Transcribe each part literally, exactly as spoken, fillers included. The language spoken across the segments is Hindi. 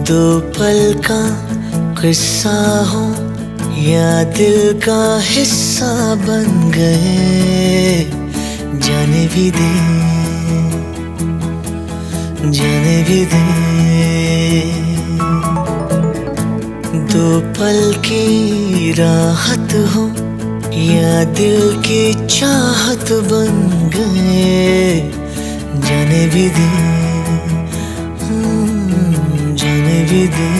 दो पल का किस्सा हो या दिल का हिस्सा बन गए, जाने भी दे, जाने भी दे। दो पल की राहत हो या दिल की चाहत बन गए, जाने भी दे, जाने भी दे।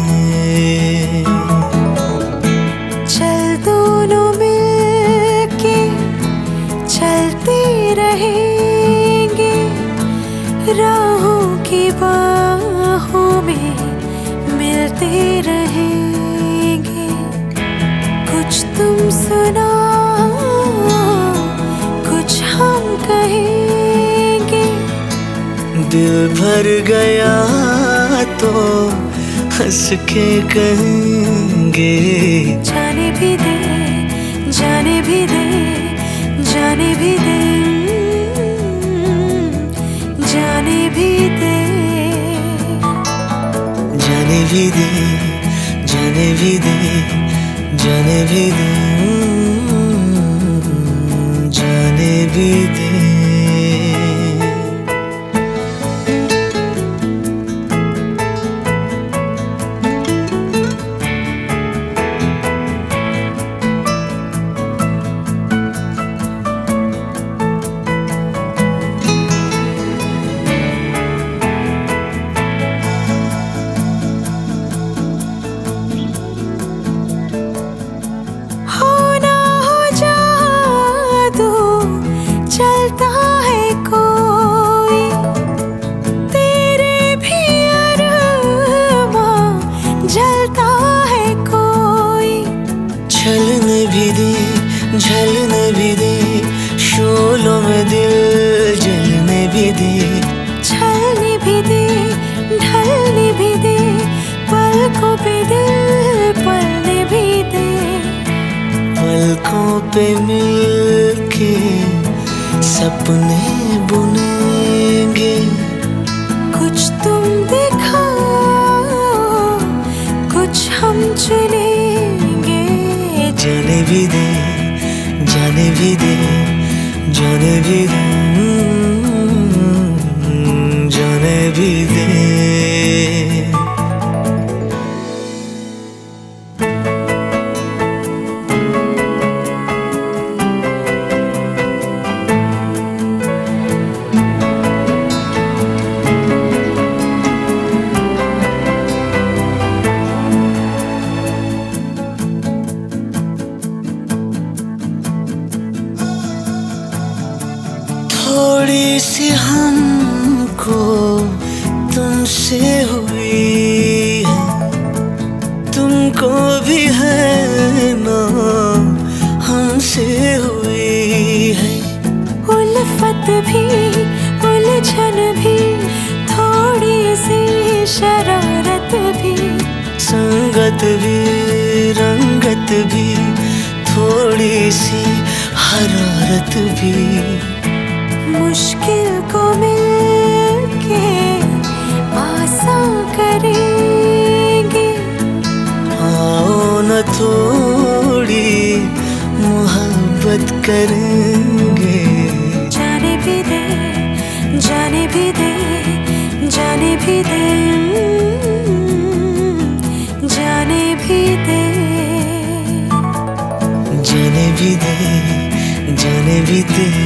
चल दोनों मिलके चलते रहेंगे, राहों की बाहों में मिलते रहेंगे। कुछ तुम सुनाओ, कुछ हम कहेंगे। दिल भर गया तो हंस के कहेंगे, जाने भी दे, जाने भी दे, जाने भी दे, जाने भी दे, जाने भी दे, जाने भी दे, जाने भी दे, जाने भी दे। चलता है कोई तेरे भी अरमां, जलता है कोई। छलने भी दे, झलने भी दे, शोलों में दिल जलने भी दे। छलने भी दे, ढलने भी दे, पलकों पे दिल पलने भी दे। पलकों पे मिलके सपने बुनेंगे। कुछ तुम दिखाओ, कुछ हम चुनेंगे। जाने भी दे, जाने भी दे, जाने भी दे, जाने भी दे। थोड़ी सी हमको तुमसे हुई है, तुमको भी है ना हमसे हुई है। उल्फत भी, उलझन भी, थोड़ी सी शरारत भी, संगत भी, रंगत भी, थोड़ी सी हरारत भी। मुश्किल को मिलके आसान करेंगे। आओ न थोड़ी मोहब्बत करेंगे। जाने भी दे, जाने भी दे, जाने भी दे, जाने भी दे, जाने भी दे, जाने भी दे।